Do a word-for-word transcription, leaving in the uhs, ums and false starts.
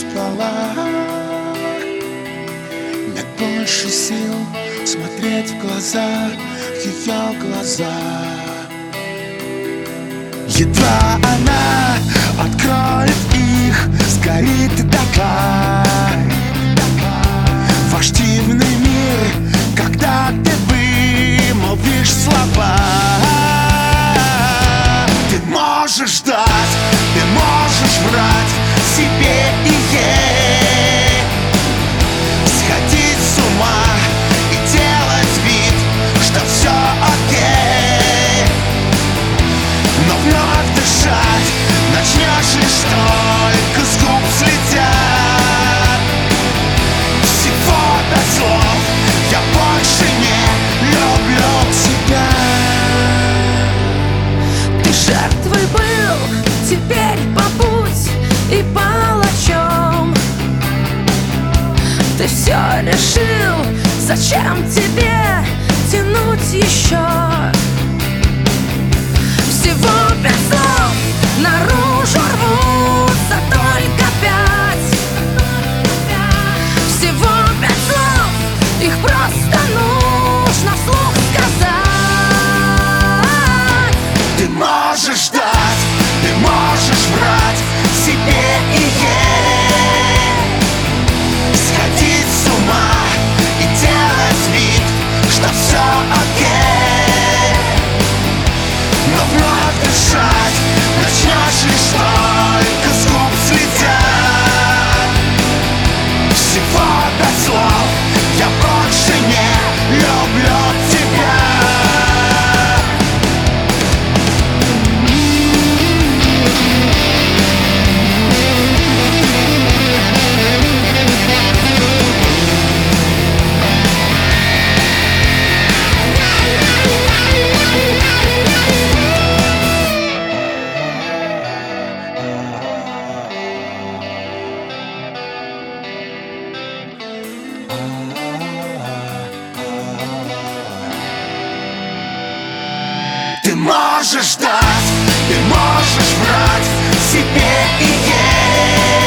спала. Нет больше сил смотреть в глаза, в ее глаза. Едва она откроет их, сгорит дотла. Ваш дивный мир, когда ты вымолвишь слова. Ты можешь ждать, ты можешь врать себе и ей, сходить с ума и делать вид, что все окей. Но вновь дышать начнешь лишь только с губ слетят всего пять слов: я больше не люблю тебя. Ты жертвой был, теперь побудь и палачом. Ты все решил, зачем тебе тянуть еще? Всего пять слов наружу рвутся только пять. Всего пять слов, их просто нужно вслух сказать. Ты можешь ждать, ты можешь врать себе и ей, сходить с ума и делать вид, что все окей. Но вновь дышать начнешь лишь только с губ слетят всего пять слов: я больше не люблю тебя. Ты можешь ждать, ты можешь врать себе и ей,